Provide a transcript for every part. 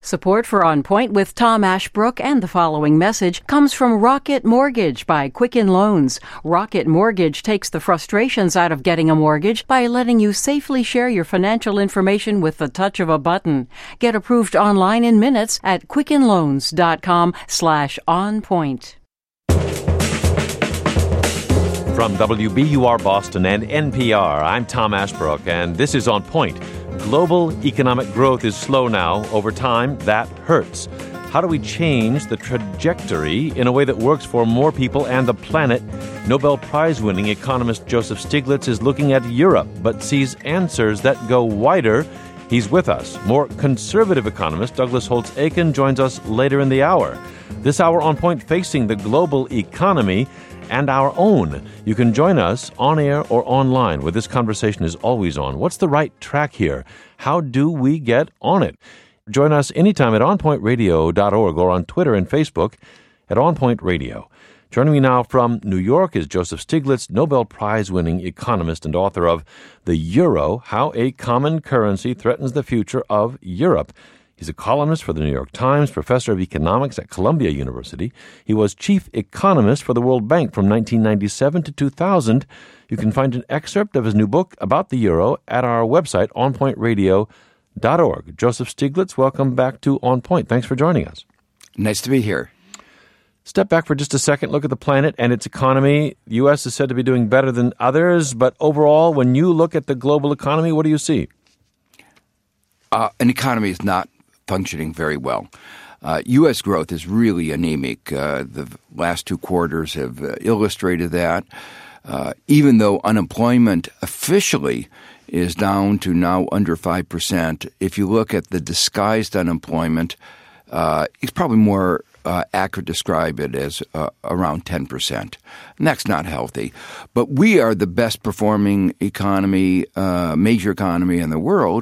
Support for On Point with Tom Ashbrook and the following message comes from Rocket Mortgage by Quicken Loans. Rocket Mortgage takes the frustrations out of getting a mortgage by letting you safely share your financial information with the touch of a button. Get approved online in minutes at quickenloans.com/onpoint. From WBUR Boston and NPR, I'm Tom Ashbrook, and this is On Point. Global economic growth is slow now. Over time, that hurts. How do we change the trajectory in a way that works for more people and the planet? Nobel Prize-winning economist Joseph Stiglitz is looking at Europe, but sees answers that go wider. He's with us. More conservative economist Douglas Holtz-Eakin joins us later in the hour. This hour On Point facing the global economy and our own. You can join us on air or online, where this conversation is always on. What's the right track here? How do we get on it? Join us anytime at onpointradio.org or on Twitter and Facebook at OnPoint Radio. Joining me now from New York is Joseph Stiglitz, Nobel Prize-winning economist and author of The Euro, How a Common Currency Threatens the Future of Europe. He's a columnist for the New York Times, professor of economics at Columbia University. He was chief economist for the World Bank from 1997 to 2000. You can find an excerpt of his new book about the euro at our website, onpointradio.org. Joseph Stiglitz, welcome back to On Point. Thanks for joining us. Nice to be here. Step back for just a second. Look at the planet and its economy. The U.S. is said to be doing better than others, but overall, when you look at the global economy, what do you see? An economy is not functioning very well. U.S. growth is really anemic. The last two quarters have illustrated that. Even though unemployment officially is down to now under 5%, if you look at the disguised unemployment, it's probably more accurate to describe it as around 10%. And that's not healthy. But we are the best performing economy, major economy in the world.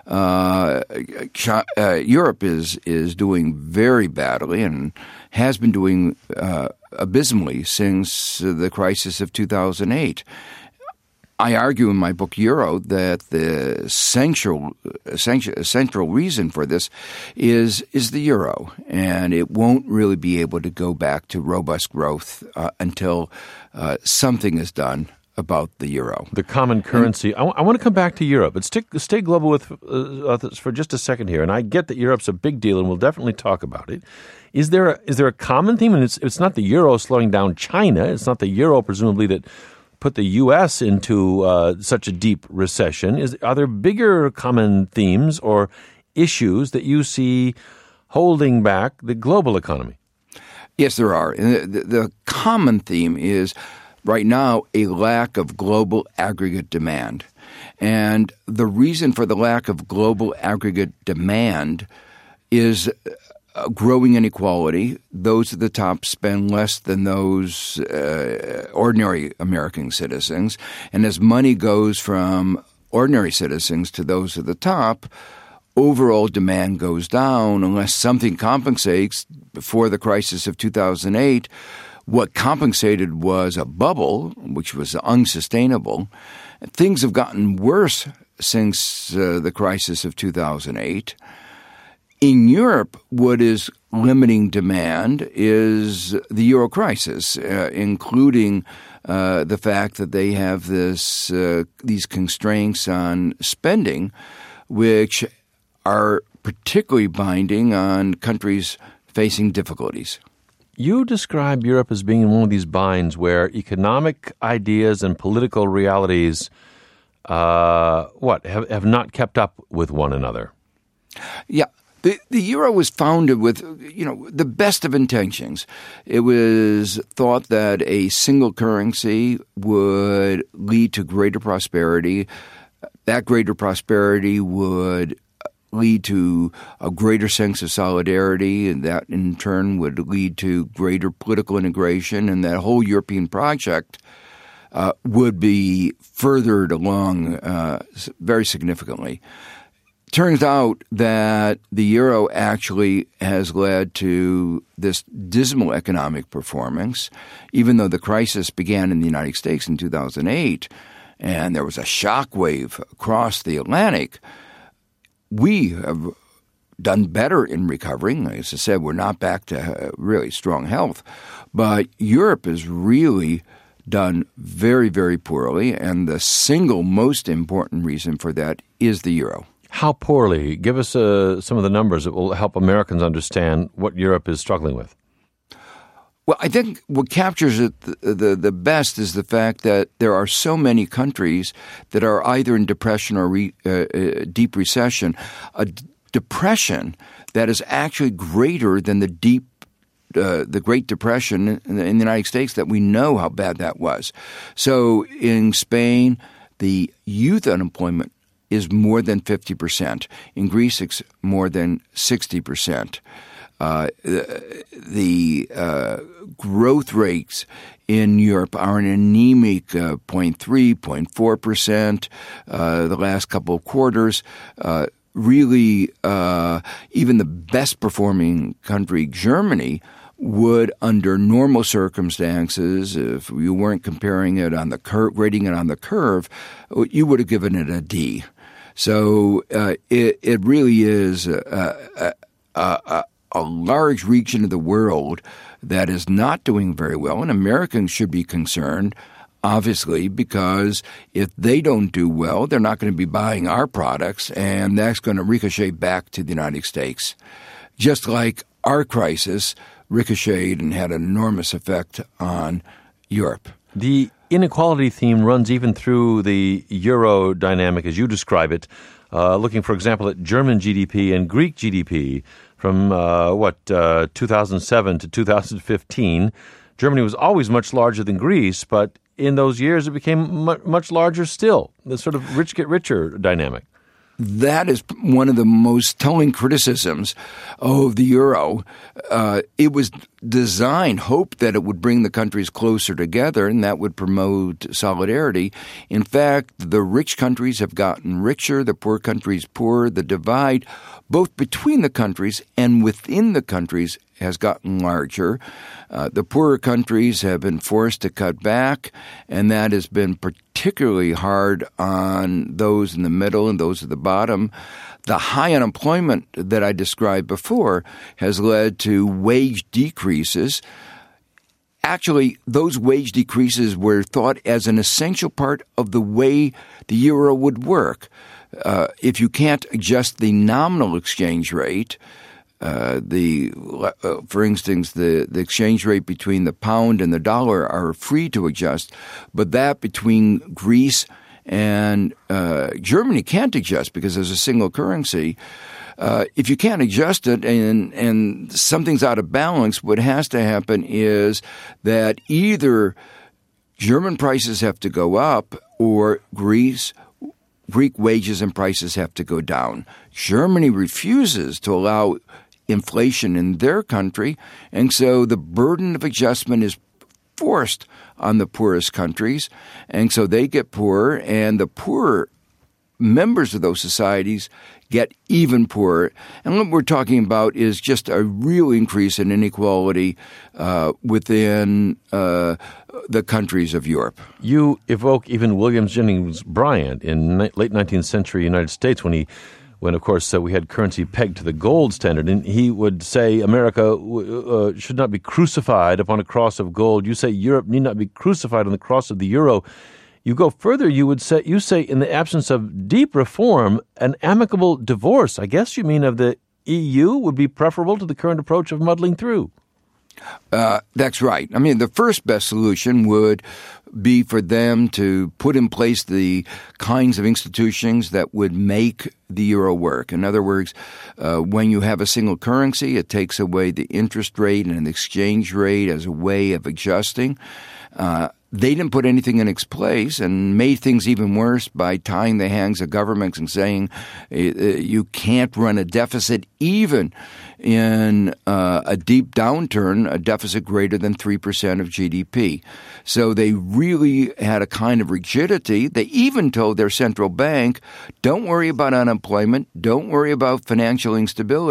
Europe is doing very badly and has been doing abysmally since the crisis of 2008. I argue in my book Euro that the central reason for this is the euro, and it won't really be able to go back to robust growth until something is done about the euro. The common currency. I want to come back to Europe, but stay global with for just a second here. And I get that Europe's a big deal, and we'll definitely talk about it. Is there a common theme? And it's not the euro slowing down China. It's not the euro, presumably, that put the U.S. into such a deep recession. Are there bigger common themes or issues that you see holding back the global economy? Yes, there are. And the common theme is right now a lack of global aggregate demand. And the reason for the lack of global aggregate demand is growing inequality. Those at the top spend less than those ordinary American citizens. And as money goes from ordinary citizens to those at the top, overall demand goes down unless something compensates. Before the crisis of 2008, what compensated was a bubble, which was unsustainable. Things have gotten worse since the crisis of 2008. In Europe, what is limiting demand is the euro crisis, including the fact that they have these constraints on spending, which are particularly binding on countries facing difficulties. You describe Europe as being in one of these binds where economic ideas and political realities have not kept up with one another. Yeah. The euro was founded with, the best of intentions. It was thought that a single currency would lead to greater prosperity. That greater prosperity would lead to a greater sense of solidarity, and that in turn would lead to greater political integration, and that whole European project would be furthered along very significantly. Turns out that the euro actually has led to this dismal economic performance, even though the crisis began in the United States in 2008, and there was a shock wave across the Atlantic. We have done better in recovering. As I said, we're not back to really strong health. But Europe has really done very, very poorly, and the single most important reason for that is the euro. How poorly? Give us some of the numbers that will help Americans understand what Europe is struggling with. Well, I think what captures it the best is the fact that there are so many countries that are either in depression or deep recession, a depression that is actually greater than the Great Depression in the United States, that we know how bad that was. So in Spain, the youth unemployment is more than 50%. In Greece, it's more than 60%. The growth rates in Europe are an anemic 0.3%, 0.4% the last couple of quarters. Really, even the best performing country, Germany, would, under normal circumstances, if you weren't comparing it on the curve, rating it on the curve, you would have given it a D. So it really is a large region of the world that is not doing very well, and Americans should be concerned, obviously, because if they don't do well, they're not going to be buying our products, and that's going to ricochet back to the United States. Just like our crisis ricocheted and had an enormous effect on Europe. The inequality theme runs even through the euro dynamic, as you describe it, looking, for example, at German GDP and Greek GDP from, 2007 to 2015. Germany was always much larger than Greece, but in those years it became much larger still, the sort of rich get richer dynamic. That is one of the most telling criticisms of the euro. It was designed, hoped that it would bring the countries closer together and that would promote solidarity. In fact, the rich countries have gotten richer, the poor countries poorer. The divide, both between the countries and within the countries, has gotten larger. The poorer countries have been forced to cut back, and that has been particularly hard on those in the middle and those at the bottom. The high unemployment that I described before has led to wage decreases. Actually, those wage decreases were thought as an essential part of the way the euro would work. If you can't adjust the nominal exchange rate, for instance, the exchange rate between the pound and the dollar are free to adjust, but that between Greece and Germany can't adjust because there's a single currency. If you can't adjust it and something's out of balance, what has to happen is that either German prices have to go up or Greek wages and prices have to go down. Germany refuses to allow inflation in their country, and so the burden of adjustment is forced on the poorest countries, and so they get poorer, and the poorer members of those societies get even poorer. And what we're talking about is just a real increase in inequality within the countries of Europe. You evoke even William Jennings Bryan in late 19th century United States when of course, we had currency pegged to the gold standard, and he would say America should not be crucified upon a cross of gold. You say Europe need not be crucified on the cross of the euro. You go further, you say in the absence of deep reform, an amicable divorce, I guess you mean of the EU, would be preferable to the current approach of muddling through. That's right. I mean, the first best solution would be for them to put in place the kinds of institutions that would make the euro work. In other words, when you have a single currency, it takes away the interest rate and the exchange rate as a way of adjusting. They didn't put anything in its place and made things even worse by tying the hands of governments and saying you can't run a deficit even in a deep downturn, a deficit greater than 3% of GDP. So they really had a kind of rigidity. They even told their central bank, don't worry about unemployment, don't worry about financial instability,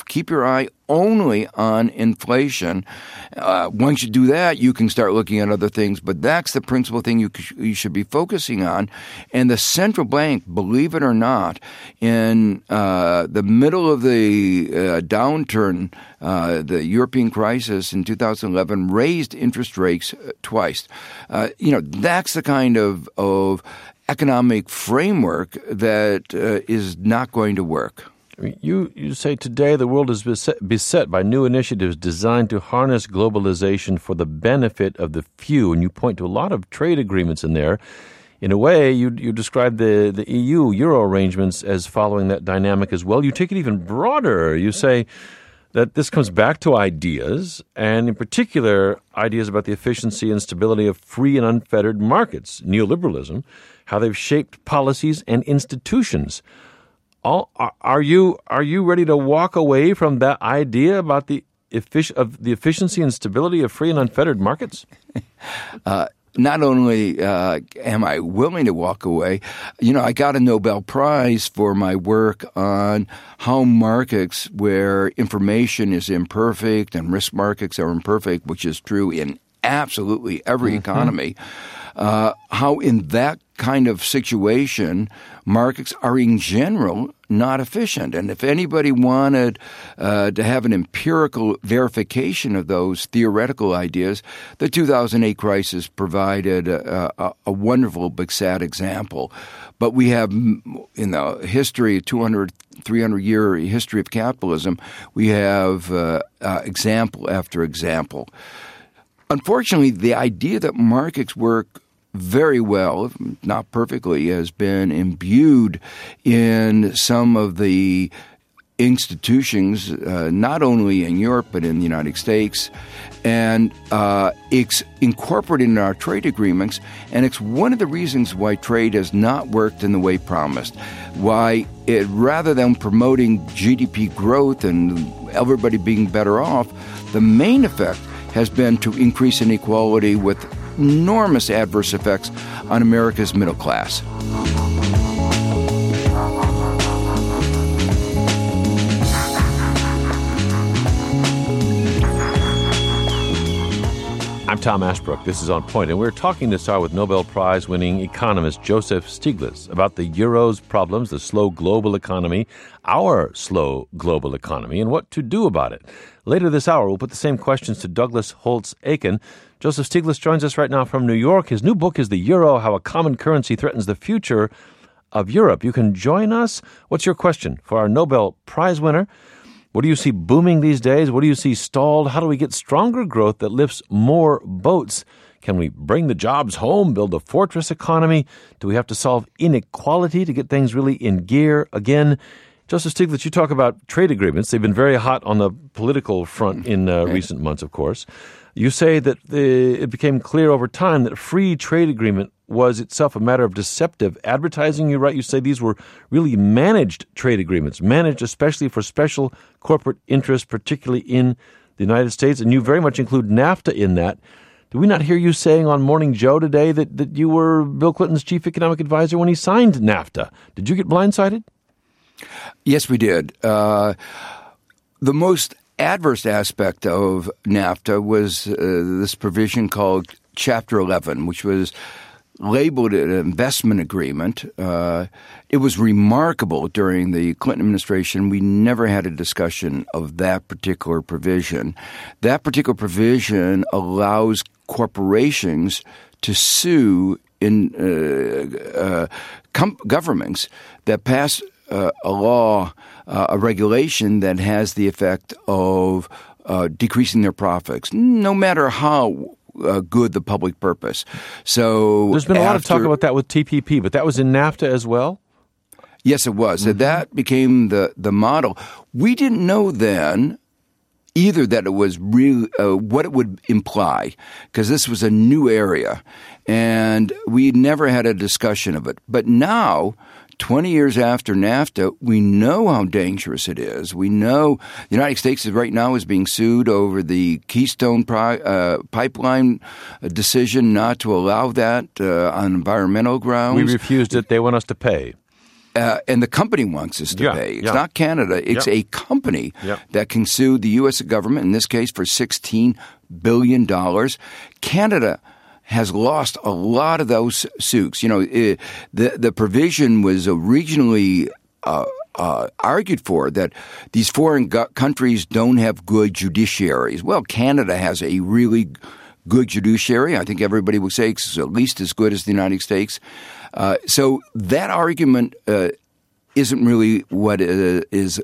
keep your eye only on inflation. Once you do that, you can start looking at other things, but that's the principal thing you should be focusing on. And the central bank, believe it or not, in the middle of the downturn, the European crisis in 2011, raised interest rates twice. That's the kind of economic framework that is not going to work. You say today the world is beset by new initiatives designed to harness globalization for the benefit of the few, and you point to a lot of trade agreements in there. In a way, you describe the EU Euro arrangements as following that dynamic as well. You take it even broader. You say that this comes back to ideas, and in particular, ideas about the efficiency and stability of free and unfettered markets, neoliberalism, how they've shaped policies and institutions. Are you ready to walk away from that idea about the efficiency and stability of free and unfettered markets? Not only am I willing to walk away, I got a Nobel Prize for my work on how markets where information is imperfect and risk markets are imperfect, which is true in absolutely every economy, how in that kind of situation, markets are in general not efficient. And if anybody wanted to have an empirical verification of those theoretical ideas, the 2008 crisis provided a wonderful but sad example. But we have, in the history, 200, 300-year history of capitalism, we have example after example. Unfortunately, the idea that markets work very well, if not perfectly, has been imbued in some of the institutions, not only in Europe but in the United States, and it's incorporated in our trade agreements, and it's one of the reasons why trade has not worked in the way promised, why it, rather than promoting GDP growth and everybody being better off, the main effect has been to increase inequality with enormous adverse effects on America's middle class. I'm Tom Ashbrook. This is On Point, and we're talking this hour with Nobel Prize-winning economist Joseph Stiglitz about the Euro's problems, the slow global economy, our slow global economy, and what to do about it. Later this hour, we'll put the same questions to Douglas Holtz-Eakin. Joseph Stiglitz joins us right now from New York. His new book is The Euro, How a Common Currency Threatens the Future of Europe. You can join us. What's your question for our Nobel Prize winner? What do you see booming these days? What do you see stalled? How do we get stronger growth that lifts more boats? Can we bring the jobs home, build a fortress economy? Do we have to solve inequality to get things really in gear again? Joseph Stiglitz, you talk about trade agreements. They've been very hot on the political front in recent months, of course. You say that it became clear over time that free trade agreement was itself a matter of deceptive advertising. You say these were really managed trade agreements, managed especially for special corporate interests, particularly in the United States, and you very much include NAFTA in that. Did we not hear you saying on Morning Joe today that you were Bill Clinton's chief economic advisor when he signed NAFTA? Did you get blindsided? Yes, we did. The most adverse aspect of NAFTA was this provision called Chapter 11, which was labeled an investment agreement. It was remarkable during the Clinton administration. We never had a discussion of that particular provision. That particular provision allows corporations to sue in governments that pass a law, a regulation that has the effect of decreasing their profits, no matter how good the public purpose. So there's been a lot of talk about that with TPP, but that was in NAFTA as well? Yes, it was. Mm-hmm. So that became the model. We didn't know then either that it was real, what it would imply, because this was a new area, and we never had a discussion of it. But now, 20 years after NAFTA, we know how dangerous it is. We know the United States right now is being sued over the Keystone pipeline decision not to allow that on environmental grounds. We refused it. They want us to pay. and the company wants us to pay. It's not Canada. It's a company that can sue the U.S. government, in this case, for $16 billion. Canada has lost a lot of those suits. The provision was originally argued for that these foreign countries don't have good judiciaries. Well, Canada has a really good judiciary. I think everybody would say it's at least as good as the United States. So that argument isn't really what is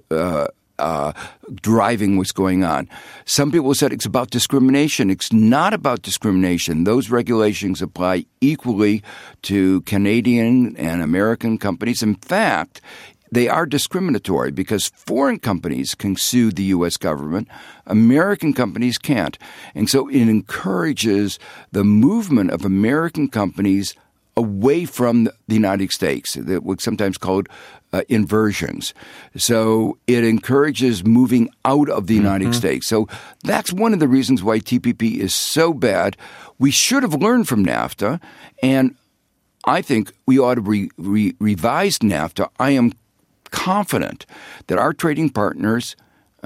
driving what's going on. Some people said it's about discrimination. It's not about discrimination. Those regulations apply equally to Canadian and American companies. In fact, they are discriminatory because foreign companies can sue the U.S. government. American companies can't. And so it encourages the movement of American companies away from the United States, that what's sometimes called inversions. So it encourages moving out of the United States. So that's one of the reasons why TPP is so bad. We should have learned from NAFTA, and I think we ought to revise NAFTA. I am confident that our trading partners,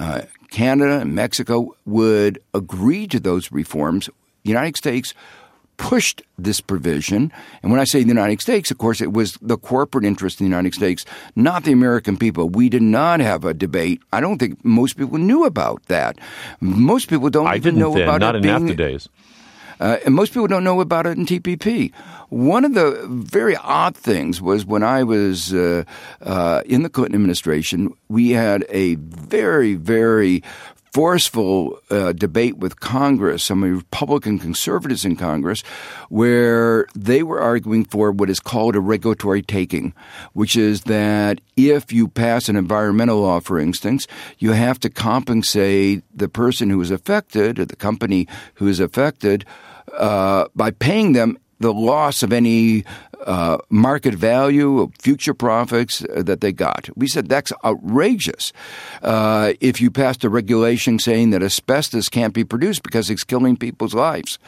Canada and Mexico, would agree to those reforms. The United States pushed this provision. And when I say the United States, of course, it was the corporate interest in the United States, not the American people. We did not have a debate. I don't think most people knew about that. Most people don't even know about it. Not in NAFTA days. And most people don't know about it in TPP. One of the very odd things was when I was in the Clinton administration, we had a very, very forceful debate with Congress, some Republican conservatives in Congress, where they were arguing for what is called a regulatory taking, which is that if you pass an environmental law, for instance, you have to compensate the person who is affected or the company who is affected by paying them the loss of any market value of future profits that they got. We said that's outrageous. If you passed a regulation saying that asbestos can't be produced because it's killing people's lives,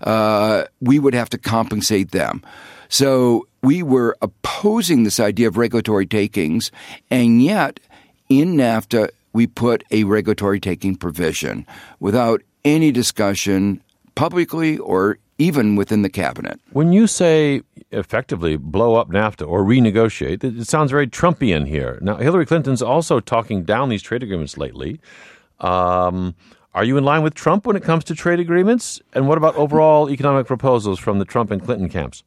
we would have to compensate them. So we were opposing this idea of regulatory takings, and yet in NAFTA we put a regulatory taking provision without any discussion publicly or even within the cabinet. When you say effectively blow up NAFTA or renegotiate, it sounds very Trumpian here. Now, Hillary Clinton's also talking down these trade agreements lately. Are you in line with Trump when it comes to trade agreements? And what about overall economic proposals from the Trump and Clinton camps?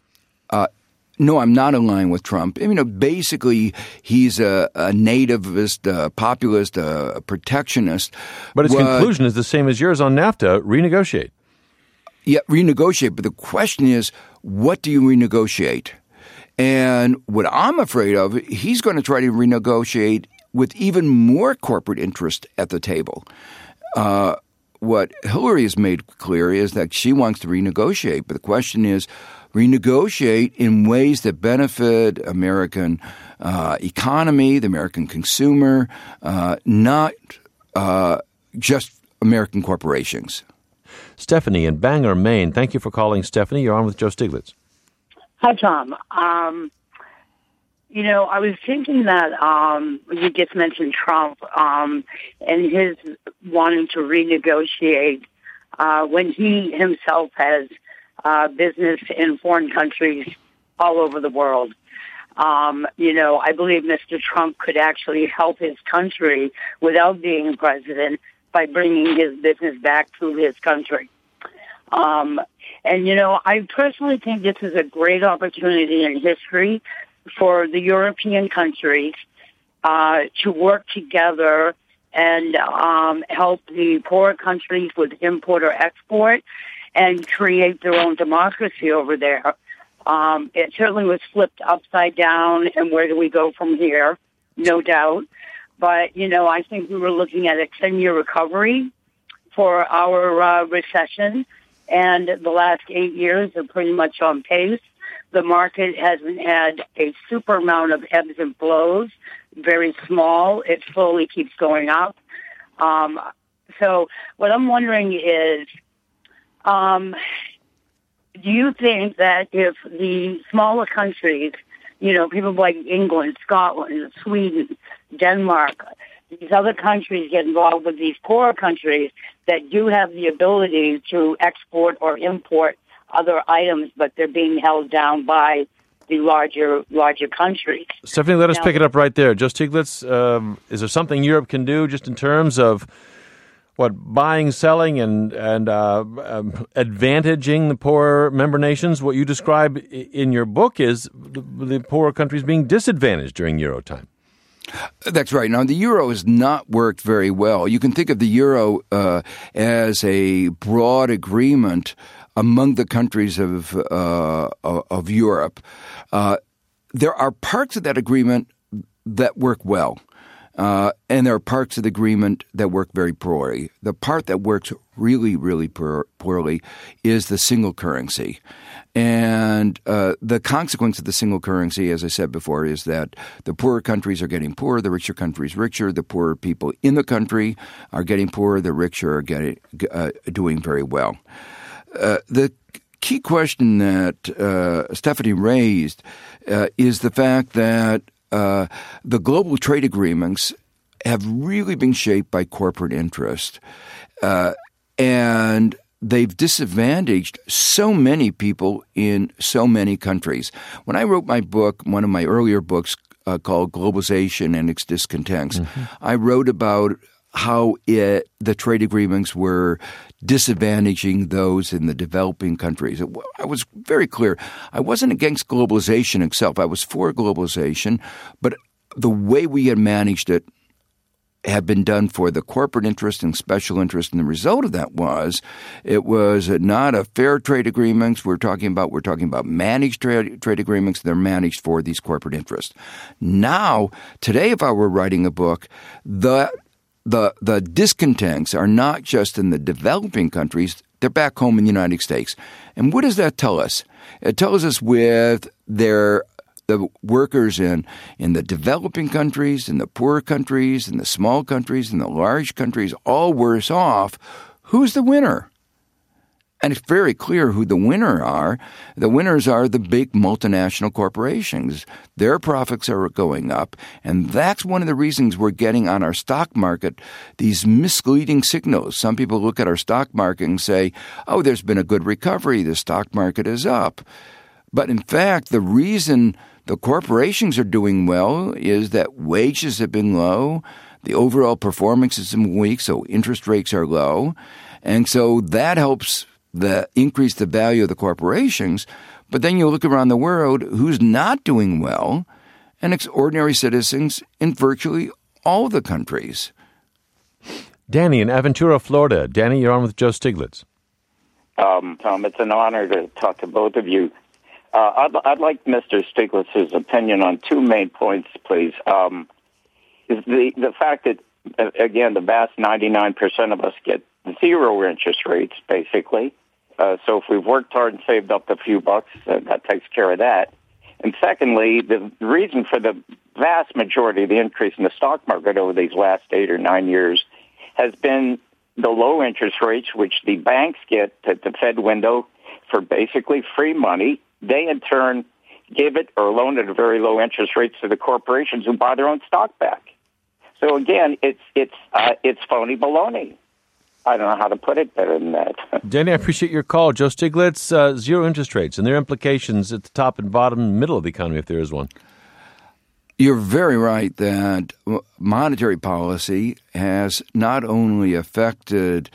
No, I'm not in line with Trump. Basically, he's a nativist, a populist, a protectionist. But his conclusion is the same as yours on NAFTA, renegotiate. Yeah, renegotiate. But the question is, what do you renegotiate? And what I'm afraid of, he's going to try to renegotiate with even more corporate interest at the table. What Hillary has made clear is that she wants to renegotiate. But the question is, renegotiate in ways that benefit American economy, the American consumer, not just American corporations. Stephanie in Bangor, Maine. Thank you for calling, Stephanie. You're on with Joe Stiglitz. Hi, Tom. I was thinking that you just mentioned Trump and his wanting to renegotiate when he himself has business in foreign countries all over the world. I believe Mr. Trump could actually help his country without being president by bringing his business back to his country. I personally think this is a great opportunity in history for the European countries to work together and help the poorer countries with import or export and create their own democracy over there. It certainly was flipped upside down, and where do we go from here? No doubt. But, I think we were looking at a 10-year recovery for our recession, and the last 8 years are pretty much on pace. The market hasn't had a super amount of ebbs and flows, very small. It slowly keeps going up. So what I'm wondering is, do you think that if the smaller countries people like England, Scotland, Sweden, Denmark, these other countries get involved with these poorer countries that do have the ability to export or import other items, but they're being held down by the larger countries. Stephanie, let us pick it up right there. Joe Stiglitz, is there something Europe can do just in terms of buying, selling, and advantaging the poorer member nations? What you describe in your book is the poorer countries being disadvantaged during Euro time. That's right. Now, the euro has not worked very well. You can think of the euro as a broad agreement among the countries of Europe. There are parts of that agreement that work well. And there are parts of the agreement that work very poorly. The part that works really, really poorly is the single currency. And the consequence of the single currency, as I said before, is that the poorer countries are getting poorer, the richer countries richer, the poorer people in the country are getting poorer, the richer are doing very well. The key question that Stephanie raised is the fact that the global trade agreements have really been shaped by corporate interest, and they've disadvantaged so many people in so many countries. When I wrote my book, one of my earlier books called Globalization and Its Discontents, I wrote about how the trade agreements were disadvantaging those in the developing countries. I was very clear. I wasn't against globalization itself. I was for globalization, but the way we had managed it had been done for the corporate interest and special interest, and the result of that was it was not a fair trade agreements we're talking about managed trade agreements. They're managed for these corporate interests. Now, today, if I were writing a book, the discontents are not just in the developing countries, they're back home in the United States. And what does that tell us? It tells us with the workers in the developing countries, in the poorer countries, in the small countries, in the large countries, all worse off, who's the winner? And it's very clear who the winners are. The winners are the big multinational corporations. Their profits are going up. And that's one of the reasons we're getting on our stock market these misleading signals. Some people look at our stock market and say, oh, there's been a good recovery. The stock market is up. But in fact, the reason the corporations are doing well is that wages have been low. The overall performance has been weak, so interest rates are low. And so that helps increase the value of the corporations. But then you look around the world, who's not doing well, and it's ordinary citizens in virtually all the countries. Danny in Aventura, Florida. Danny, you're on with Joe Stiglitz. Tom, it's an honor to talk to both of you. I'd like Mr. Stiglitz's opinion on two main points, please. Is the fact that, again, the vast 99% of us get zero interest rates, basically. So if we've worked hard and saved up a few bucks, that takes care of that. And secondly, the reason for the vast majority of the increase in the stock market over these last 8 or 9 years has been the low interest rates, which the banks get at the Fed window for basically free money. They, in turn, give it or loan it at very low interest rates to the corporations who buy their own stock back. So again, it's phony baloney. I don't know how to put it better than that. Danny, I appreciate your call. Joe Stiglitz, zero interest rates and their implications at the top and bottom, middle of the economy, if there is one. You're very right that monetary policy has not only affected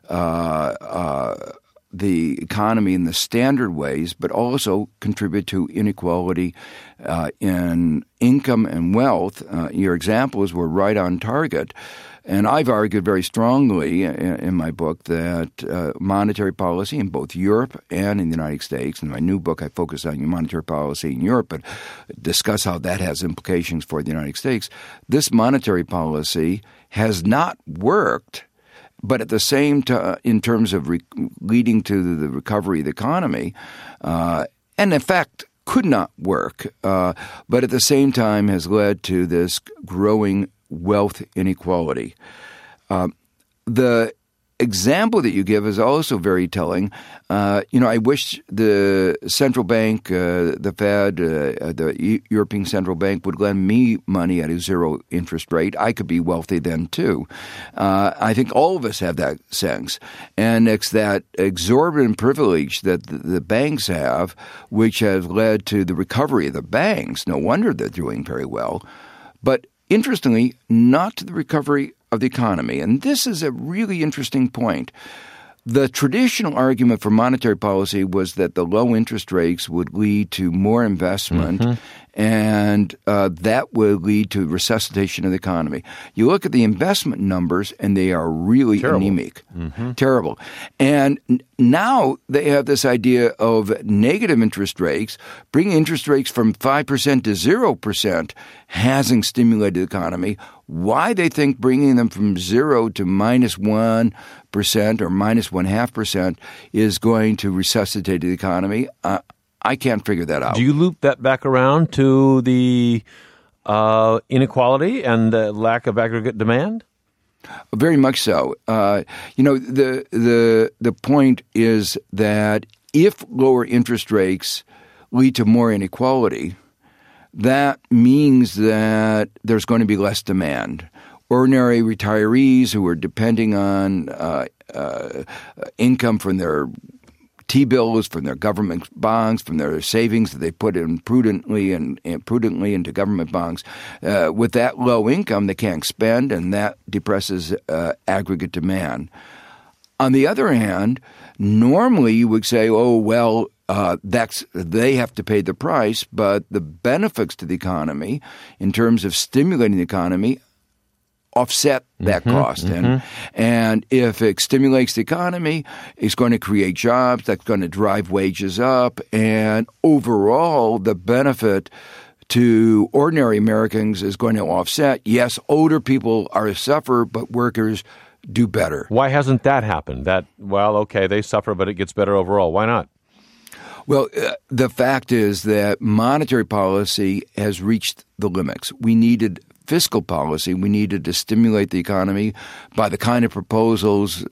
the economy in the standard ways, but also contribute to inequality in income and wealth. Your examples were right on target. And I've argued very strongly in my book that monetary policy in both Europe and in the United States, in my new book I focus on monetary policy in Europe, but discuss how that has implications for the United States. This monetary policy has not worked, but at the same time, in terms of leading to the recovery of the economy, and in fact could not work, but at the same time has led to this growing wealth inequality. The example that you give is also very telling. I wish the central bank, the Fed, the European Central Bank would lend me money at a zero interest rate. I could be wealthy then too. I think all of us have that sense. And it's that exorbitant privilege that the banks have, which has led to the recovery of the banks. No wonder they're doing very well. But interestingly, not to the recovery of the economy. And this is a really interesting point. The traditional argument for monetary policy was that the low interest rates would lead to more investment, and that would lead to resuscitation of the economy. You look at the investment numbers, and they are really anemic. Terrible. And now they have this idea of negative interest rates, bringing interest rates from 5% to 0% hasn't stimulated the economy. Why they think bringing them from 0 to minus 1% or minus 0.5% is going to resuscitate the economy, I can't figure that out. Do you loop that back around to the inequality and the lack of aggregate demand? Very much so. The point is that if lower interest rates lead to more inequality, that means that there's going to be less demand. Ordinary retirees who are depending on income from their T-bills, from their government bonds, from their savings that they put in prudently into government bonds. With that low income, they can't spend, and that depresses aggregate demand. On the other hand, normally you would say, they have to pay the price, but the benefits to the economy in terms of stimulating the economy offset that cost. And if it stimulates the economy, it's going to create jobs, that's going to drive wages up, and overall the benefit to ordinary Americans is going to offset. Yes, older people are suffer, but workers do better. Why hasn't that happened? They suffer, but it gets better overall. Why not? Well, the fact is that monetary policy has reached the limits. We needed fiscal policy. We needed to stimulate the economy by the kind of proposals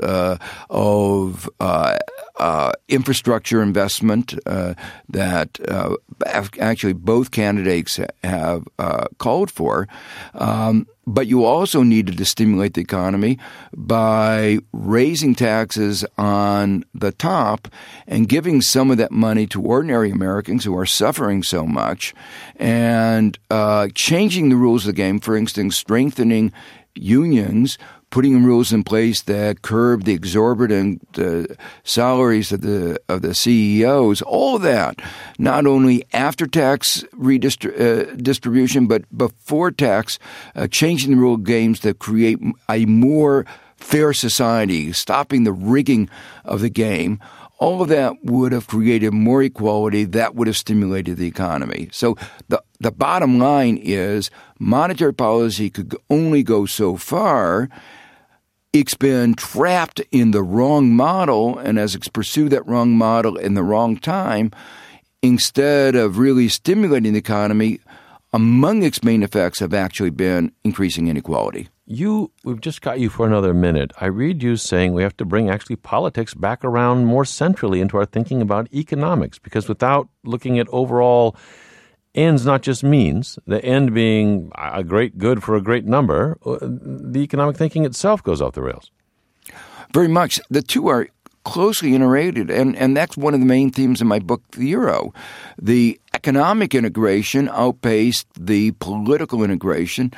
of infrastructure investment that actually both candidates have called for. But you also needed to stimulate the economy by raising taxes on the top and giving some of that money to ordinary Americans who are suffering so much, and changing the rules of the game, for instance, strengthening unions, putting rules in place that curb the exorbitant salaries of the CEOs, all of that, not only after tax distribution, but before tax, changing the rule of games that create a more fair society, stopping the rigging of the game. All of that would have created more equality. That would have stimulated the economy. So the bottom line is monetary policy could only go so far. It's been trapped in the wrong model, and as it's pursued that wrong model in the wrong time, instead of really stimulating the economy, among its main effects have actually been increasing inequality. We've just got you for another minute. I read you saying we have to bring actually politics back around more centrally into our thinking about economics, because without looking at overall ends, not just means, the end being a great good for a great number, the economic thinking itself goes off the rails. Very much. The two are closely interrelated, and that's one of the main themes in my book, The Euro. The economic integration outpaced the political integration,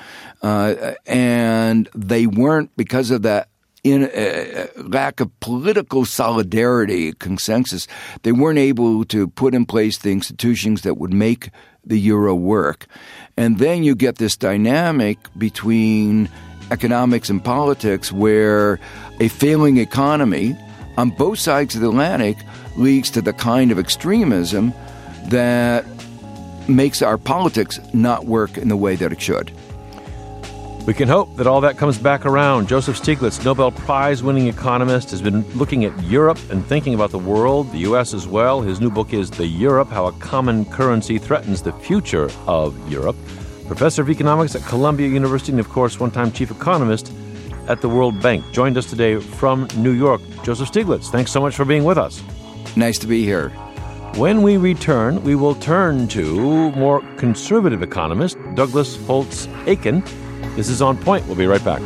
and they weren't, because of that lack of political solidarity, consensus, they weren't able to put in place the institutions that would make the euro work. And then you get this dynamic between economics and politics where a failing economy on both sides of the Atlantic leads to the kind of extremism that makes our politics not work in the way that it should. We can hope that all that comes back around. Joseph Stiglitz, Nobel Prize-winning economist, has been looking at Europe and thinking about the world, the U.S. as well. His new book is The Europe, How a Common Currency Threatens the Future of Europe. Professor of Economics at Columbia University and, of course, one-time chief economist at the World Bank, joined us today from New York. Joseph Stiglitz, thanks so much for being with us. Nice to be here. When we return, we will turn to more conservative economist Douglas Holtz-Eakin. This is On Point. We'll be right back.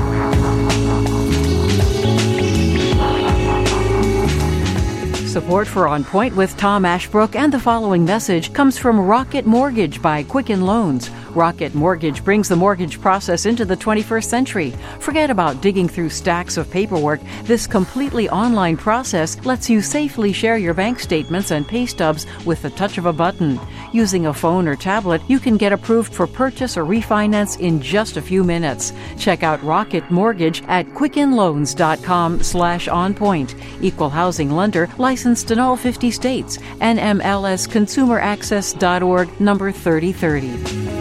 Support for On Point with Tom Ashbrook and the following message comes from Rocket Mortgage by Quicken Loans. Rocket Mortgage brings the mortgage process into the 21st century. Forget about digging through stacks of paperwork. This completely online process lets you safely share your bank statements and pay stubs with the touch of a button. Using a phone or tablet, you can get approved for purchase or refinance in just a few minutes. Check out Rocket Mortgage at quickenloans.com/onpoint. Equal housing lender, licensed in all 50 states. NMLSconsumeraccess.org, number 3030.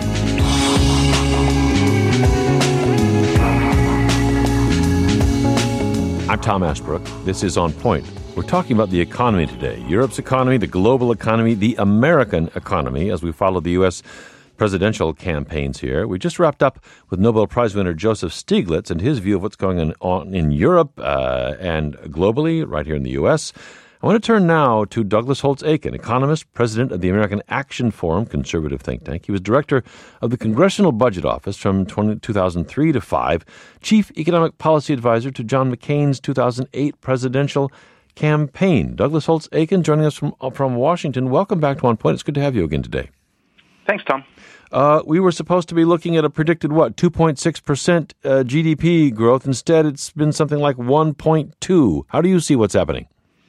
I'm Tom Ashbrook. This is On Point. We're talking about the economy today. Europe's economy, the global economy, the American economy, as we follow the U.S. presidential campaigns here. We just wrapped up with Nobel Prize winner Joseph Stiglitz and his view of what's going on in Europe and globally, right here in the U.S. I want to turn now to Douglas Holtz-Eakin, economist, president of the American Action Forum, conservative think tank. He was director of the Congressional Budget Office from 2003 to 5, chief economic policy advisor to John McCain's 2008 presidential campaign. Douglas Holtz-Eakin joining us from Washington. Welcome back to On Point. It's good to have you again today. Thanks, Tom. We were supposed to be looking at a predicted, 2.6% GDP growth. Instead, it's been something like 1.2. How do you see what's happening?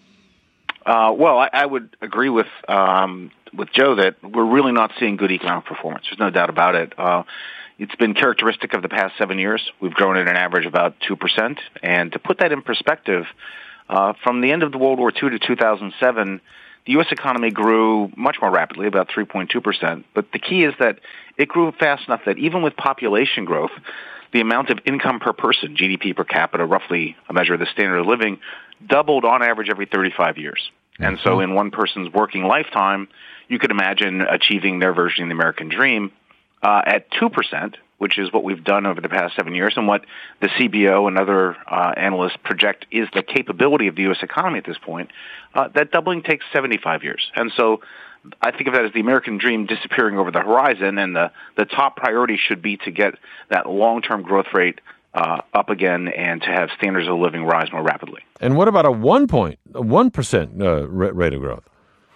I would agree with Joe that we're really not seeing good economic performance. There's no doubt about it. It's been characteristic of the past 7 years. We've grown at an average about 2%. And to put that in perspective, from the end of the World War II to 2007, the U.S. economy grew much more rapidly, about 3.2%. But the key is that it grew fast enough that even with population growth, the amount of income per person, GDP per capita, roughly a measure of the standard of living, doubled on average every 35 years. And so in one person's working lifetime, you could imagine achieving their version of the American dream at 2%, which is what we've done over the past 7 years, and what the CBO and other analysts project is the capability of the U.S. economy at this point. That doubling takes 75 years. And so I think of that as the American dream disappearing over the horizon, and the top priority should be to get that long-term growth rate up again and to have standards of living rise more rapidly. And what about a 1% rate of growth?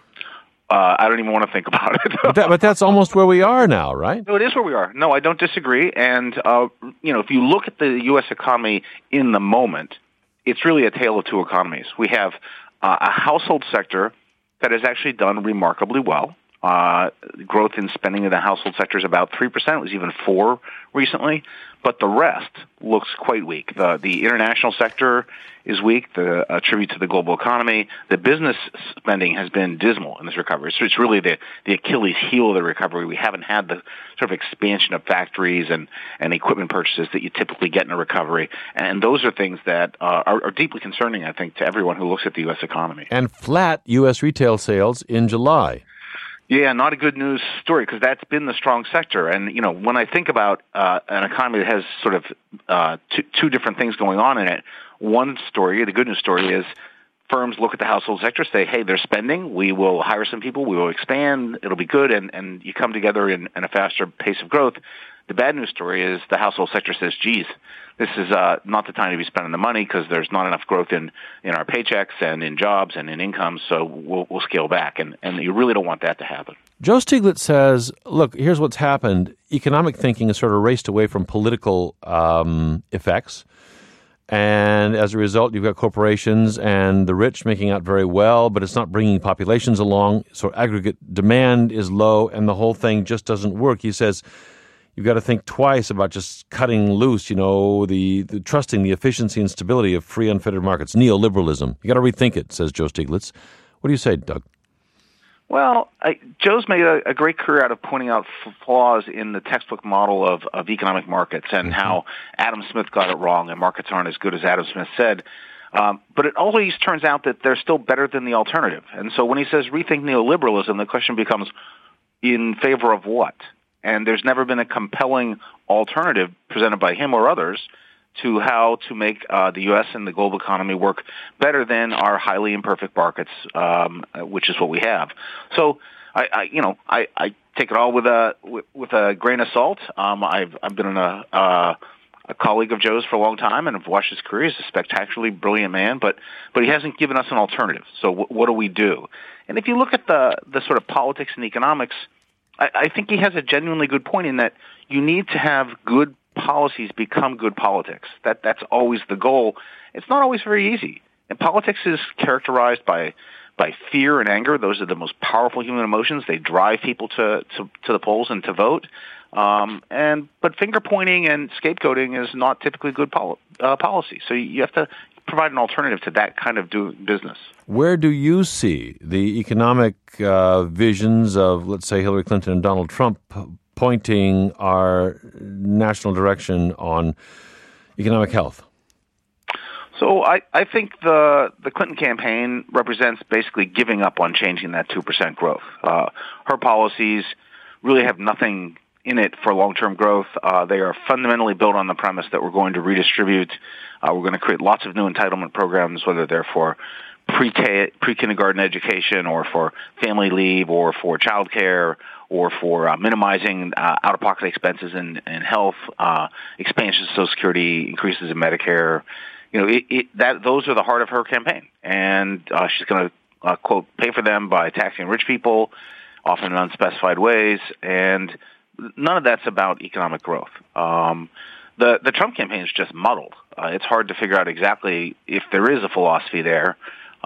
I don't even want to think about it. but that's almost where we are now, right? No, it is where we are. No, I don't disagree. And, if you look at the U.S. economy in the moment, it's really a tale of two economies. We have a household sector that has actually done remarkably well. Growth in spending in the household sector is about 3%. It was even 4% recently. But the rest looks quite weak. The international sector is weak, a tribute to the global economy. The business spending has been dismal in this recovery. So it's really the Achilles heel of the recovery. We haven't had the sort of expansion of factories and equipment purchases that you typically get in a recovery. And those are things that are deeply concerning, I think, to everyone who looks at the U.S. economy. And flat U.S. retail sales in July. Yeah, not a good news story because that's been the strong sector. And, when I think about an economy that has sort of two different things going on in it, one story, the good news story is firms look at the household sector, say, hey, they're spending, we will hire some people, we will expand, it'll be good, and you come together in a faster pace of growth. The bad news story is the household sector says, geez, this is not the time to be spending the money because there's not enough growth in our paychecks and in jobs and in income, so we'll scale back. And you really don't want that to happen. Joe Stiglitz says, look, here's what's happened. Economic thinking has sort of raced away from political effects. And as a result, you've got corporations and the rich making out very well, but it's not bringing populations along. So aggregate demand is low and the whole thing just doesn't work. He says, you've got to think twice about just cutting loose, the trusting the efficiency and stability of free, unfettered markets, neoliberalism. You got to rethink it, says Joe Stiglitz. What do you say, Doug? Well, Joe's made a great career out of pointing out flaws in the textbook model of economic markets and how Adam Smith got it wrong and markets aren't as good as Adam Smith said. But it always turns out that they're still better than the alternative. And so when he says rethink neoliberalism, the question becomes, in favor of what? And there's never been a compelling alternative presented by him or others to how to make the U.S. and the global economy work better than our highly imperfect markets, which is what we have. So I take it all with a grain of salt. I've been a colleague of Joe's for a long time, and I've watched his career. He's a spectacularly brilliant man, but he hasn't given us an alternative. So what do we do? And if you look at the sort of politics and economics, I think he has a genuinely good point in that you need to have good policies become good politics. That's always the goal. It's not always very easy. And politics is characterized by fear and anger. Those are the most powerful human emotions. They drive people to the polls and to vote. But finger pointing and scapegoating is not typically good policy. So you have to provide an alternative to that kind of doing business. Where do you see the economic visions of, let's say, Hillary Clinton and Donald Trump pointing our national direction on economic health? So I think the Clinton campaign represents basically giving up on changing that 2% growth. Her policies really have nothing in it for long-term growth. They are fundamentally built on the premise that we're going to redistribute. We're going to create lots of new entitlement programs, whether they're for pre-kindergarten education or for family leave or for child care or for minimizing out-of-pocket expenses in health, expansion of Social Security, increases in Medicare. Those are the heart of her campaign. And she's going to, quote, pay for them by taxing rich people, often in unspecified ways. And none of that's about economic growth. The Trump campaign is just muddled. It's hard to figure out exactly if there is a philosophy there.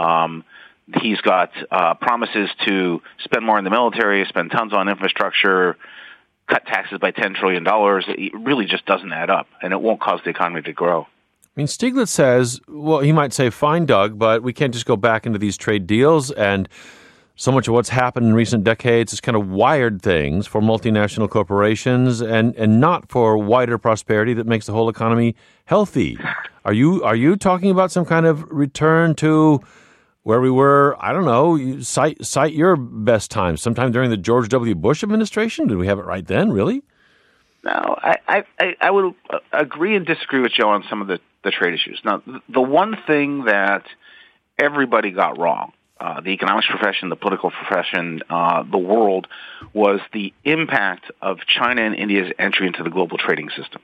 He's got promises to spend more in the military, spend tons on infrastructure, cut taxes by $10 trillion. It really just doesn't add up, and it won't cause the economy to grow. I mean, Stiglitz says, well, he might say, fine, Doug, but we can't just go back into these trade deals, and so much of what's happened in recent decades is kind of wired things for multinational corporations and not for wider prosperity that makes the whole economy healthy. Are you talking about some kind of return to where we were? I don't know. You cite your best times. Sometime during the George W. Bush administration? Did we have it right then? Really? No, I would agree and disagree with Joe on some of the trade issues. Now, the one thing that everybody got wrong, the economics profession, the political profession, the world, was the impact of China and India's entry into the global trading system.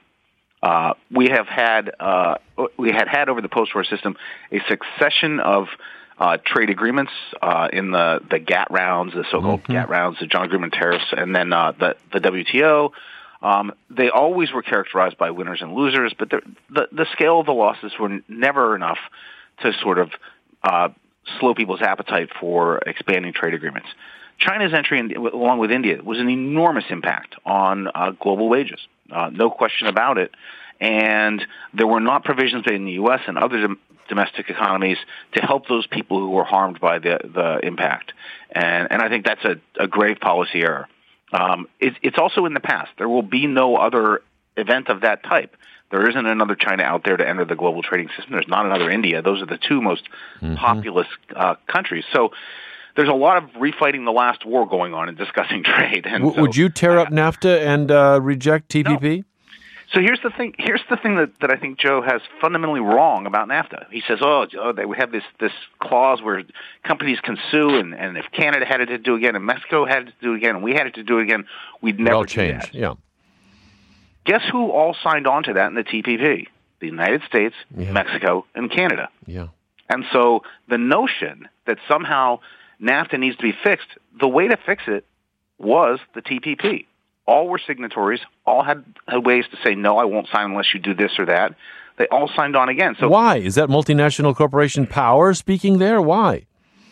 We had over the post-war system a succession of trade agreements in the GATT rounds, the so-called GATT rounds, the John Agreement tariffs, and then the WTO. They always were characterized by winners and losers, but the scale of the losses were never enough to sort of slow people's appetite for expanding trade agreements. China's entry, along with India, was an enormous impact on global wages, no question about it. And there were not provisions made in the U.S. and other domestic economies to help those people who were harmed by the impact. And I think that's a grave policy error. It's also in the past. There will be no other event of that type. There isn't another China out there to enter the global trading system. There's not another India. Those are the two most populous countries. So there's a lot of refighting the last war going on and discussing trade. And would you tear up NAFTA and reject TPP? No. So here's the thing. Here's the thing that I think Joe has fundamentally wrong about NAFTA. He says, we have this clause where companies can sue, and if Canada had it to do again, and Mexico had it to do again, and we had it to do again, we'd never change. That. Yeah. Guess who all signed on to that in the TPP? The United States, Mexico, and Canada. Yeah. And so the notion that somehow NAFTA needs to be fixed, the way to fix it was the TPP. All were signatories, all had ways to say, no, I won't sign unless you do this or that. They all signed on again. So why? Is that multinational corporation power speaking there? Why?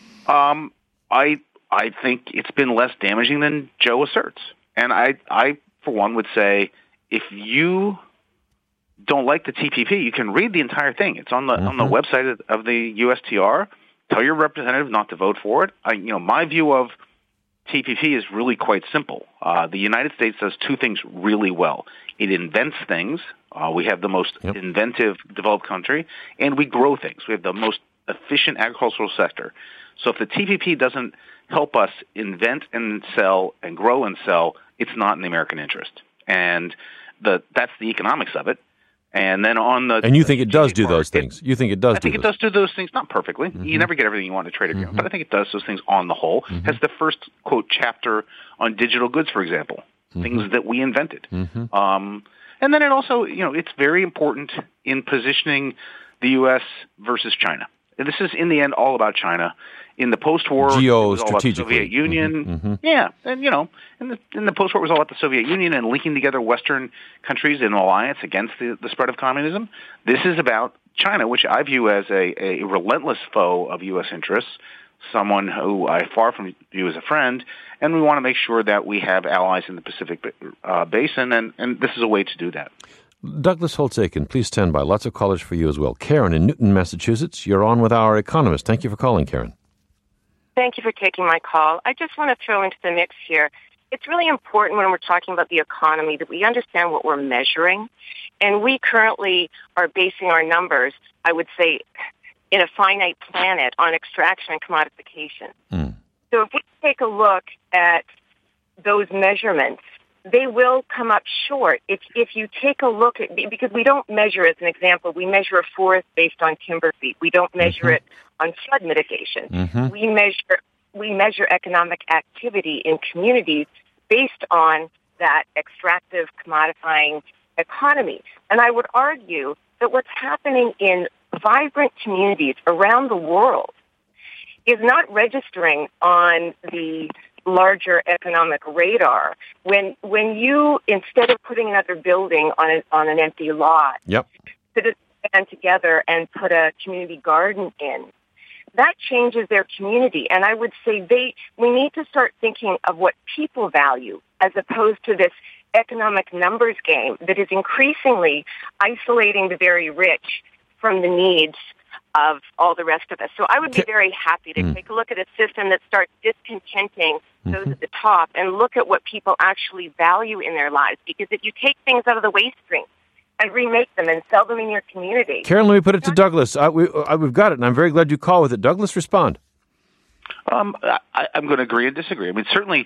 I think it's been less damaging than Joe asserts. And I for one, would say, if you don't like the TPP, you can read the entire thing. It's on the website of the USTR. Tell your representative not to vote for it. My view of TPP is really quite simple. The United States does two things really well. It invents things. We have the most inventive developed country, and we grow things. We have the most efficient agricultural sector. So if the TPP doesn't help us invent and sell and grow and sell, it's not in the American interest. And that's the economics of it. And then on the... And you think it does do those things? You think it does do those things? I think it does do those things, not perfectly. Mm-hmm. You never get everything you want in a trade agreement, but I think it does those things on the whole. Has the first, quote, chapter on digital goods, for example, things that we invented. And then it also, it's very important in positioning the U.S. versus China. And this is, in the end, all about China. In the post-war, it was all about the Soviet Union. Yeah, and, in the post-war, it was all about the Soviet Union and linking together Western countries in alliance against the spread of communism. This is about China, which I view as a relentless foe of U.S. interests, someone who I far from view as a friend, and we want to make sure that we have allies in the Pacific Basin, and this is a way to do that. Douglas Holtz-Eakin, please stand by. Lots of callers for you as well. Karen in Newton, Massachusetts, you're on with our economist. Thank you for calling, Karen. Thank you for taking my call. I just want to throw into the mix here. It's really important when we're talking about the economy that we understand what we're measuring. And we currently are basing our numbers, I would say, in a finite planet on extraction and commodification. So if we take a look at those measurements, they will come up short. If you take a look at, because we don't measure, as an example, we measure a forest based on timber feet. We don't measure it on flood mitigation. We measure economic activity in communities based on that extractive, commodifying economy. And I would argue that what's happening in vibrant communities around the world is not registering on the larger economic radar. When you, instead of putting another building on an empty lot, put a band together and put a community garden in, that changes their community. And I would say we need to start thinking of what people value as opposed to this economic numbers game that is increasingly isolating the very rich from the needs of all the rest of us. So I would be very happy to take a look at a system that starts discontenting those at the top and look at what people actually value in their lives. Because if you take things out of the waste stream and remake them and sell them in your community... Karen, let me put it to Douglas. We've got it, and I'm very glad you called with it. Douglas, respond. I'm going to agree and disagree. I mean, certainly...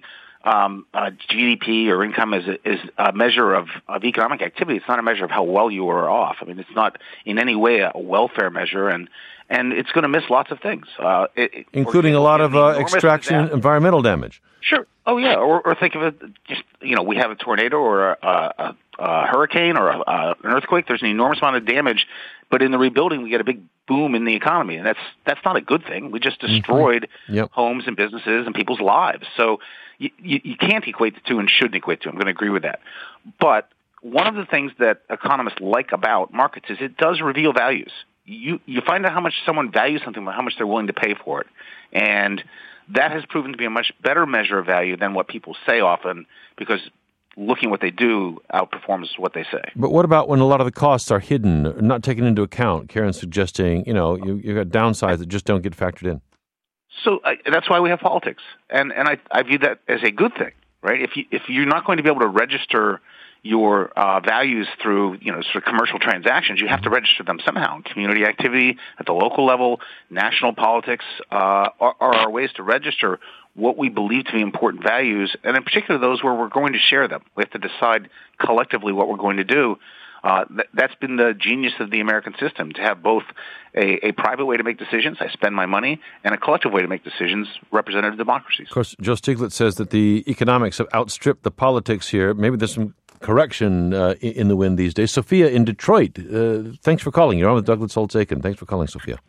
GDP or income is a measure of economic activity. It's not a measure of how well you are off. I mean, it's not in any way a welfare measure, and it's going to miss lots of things, including a lot of extraction and environmental damage. Sure. Oh yeah. Or think of it. Just we have a tornado or a hurricane or an earthquake. There's an enormous amount of damage, but in the rebuilding, we get a big boom in the economy, and that's not a good thing. We just destroyed homes and businesses and people's lives. So you can't equate the two and shouldn't equate the two. I'm going to agree with that. But one of the things that economists like about markets is it does reveal values. You find out how much someone values something by how much they're willing to pay for it. And that has proven to be a much better measure of value than what people say often, because looking what they do outperforms what they say. But what about when a lot of the costs are hidden, not taken into account? Karen's suggesting, you've got downsides that just don't get factored in. So that's why we have politics, and I view that as a good thing, right? If you're not going to be able to register your values through sort of commercial transactions, you have to register them somehow. Community activity at the local level, national politics are our ways to register what we believe to be important values, and in particular those where we're going to share them. We have to decide collectively what we're going to do. That's been the genius of the American system, to have both a private way to make decisions, I spend my money, and a collective way to make decisions, representative democracies. Of course, Joe Stiglitz says that the economics have outstripped the politics here. Maybe there's some correction in the wind these days. Sophia in Detroit, thanks for calling. You're on with Douglas Holtz-Eakin. Thanks for calling, Sophia.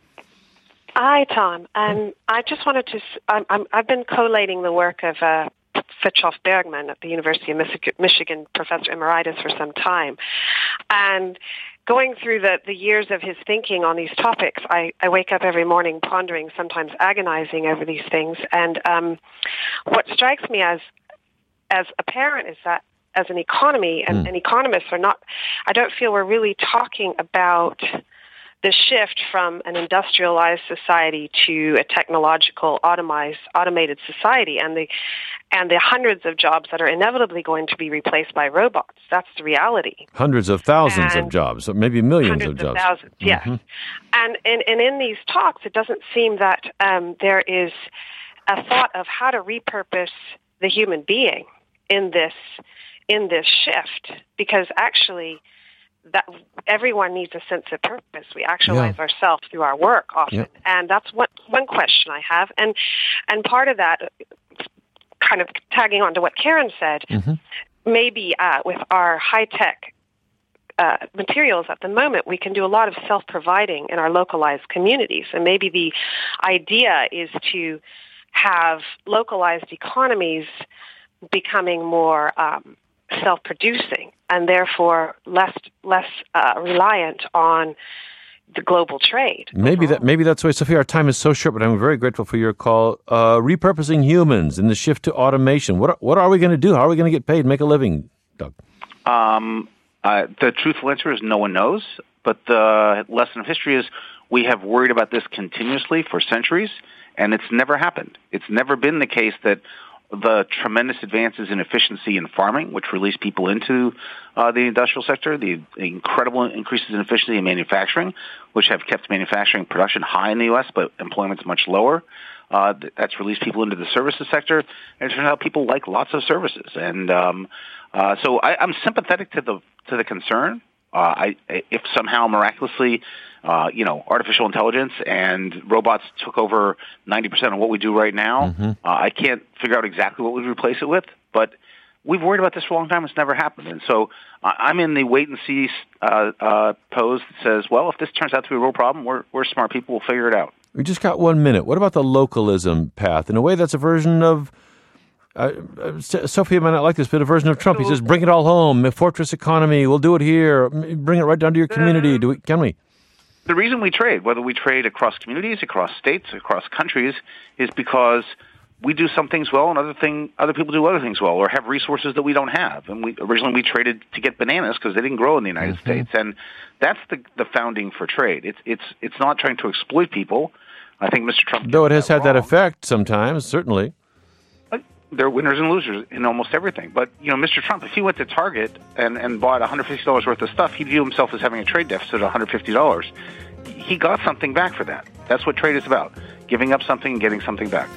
Hi, Tom. I just wanted to... I've been collating the work of Fritjof Bergman at the University of Michigan, Professor Emeritus, for some time. And going through the years of his thinking on these topics, I wake up every morning pondering, sometimes agonizing over these things. And what strikes me as apparent is that as an economy, and economists are not... I don't feel we're really talking about the shift from an industrialized society to a technological, automated society, and the hundreds of jobs that are inevitably going to be replaced by robots. That's the reality. Hundreds of thousands of jobs, maybe millions of jobs. Hundreds of thousands, yes. And in these talks, it doesn't seem that there is a thought of how to repurpose the human being in this shift, because actually that everyone needs a sense of purpose. We actualize ourselves through our work often. And that's one question I have. And part of that, kind of tagging on to what Karen said, maybe with our high-tech materials at the moment, we can do a lot of self-providing in our localized communities. And maybe the idea is to have localized economies becoming more self-producing and therefore less reliant on the global trade. Maybe that's why, Sophia, our time is so short, but I'm very grateful for your call. Repurposing humans and the shift to automation. What are we going to do? How are we going to get paid, make a living, Doug? The truthful answer is no one knows, but the lesson of history is we have worried about this continuously for centuries, and it's never happened. It's never been the case that the tremendous advances in efficiency in farming, which release people into the industrial sector, the incredible increases in efficiency in manufacturing, which have kept manufacturing production high in the U.S., but employment's much lower. That's released people into the services sector, and it turns out people like lots of services. And so I'm sympathetic to the concern. If somehow miraculously, artificial intelligence and robots took over 90% of what we do right now, I can't figure out exactly what we'd replace it with, but we've worried about this for a long time. It's never happened. And so I'm in the wait-and-see pose that says, well, if this turns out to be a real problem, we're smart people. We'll figure it out. We just got 1 minute. What about the localism path? In a way, that's a version of Sophia might not like this, but a version of Trump. He says, bring it all home, a fortress economy, we'll do it here, bring it right down to your community. Can we? The reason we trade, whether we trade across communities, across states, across countries, is because we do some things well and other people do other things well or have resources that we don't have. And originally we traded to get bananas because they didn't grow in the United States. And that's the founding for trade. It's not trying to exploit people. I think Mr. Trump... Though it has had that effect sometimes, certainly. There are winners and losers in almost everything. But, Mr. Trump, if he went to Target and bought $150 worth of stuff, he'd view himself as having a trade deficit of $150. He got something back for that. That's what trade is about, giving up something and getting something back.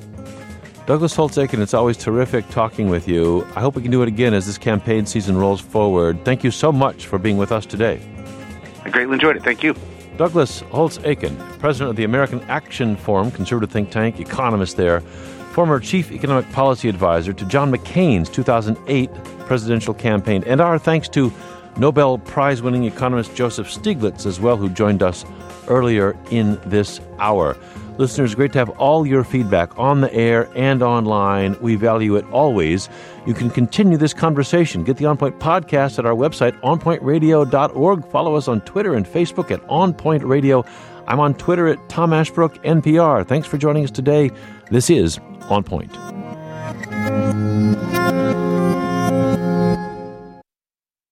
Douglas Holtz-Eakin, it's always terrific talking with you. I hope we can do it again as this campaign season rolls forward. Thank you so much for being with us today. I greatly enjoyed it. Thank you. Douglas Holtz-Eakin, president of the American Action Forum, conservative think tank, economist there, former chief economic policy advisor to John McCain's 2008 presidential campaign. And our thanks to Nobel Prize-winning economist Joseph Stiglitz as well, who joined us earlier in this hour. Listeners, great to have all your feedback on the air and online. We value it always. You can continue this conversation. Get the On Point podcast at our website, onpointradio.org. Follow us on Twitter and Facebook at On Point Radio. I'm on Twitter at Tom Ashbrook, NPR. Thanks for joining us today. This is On Point.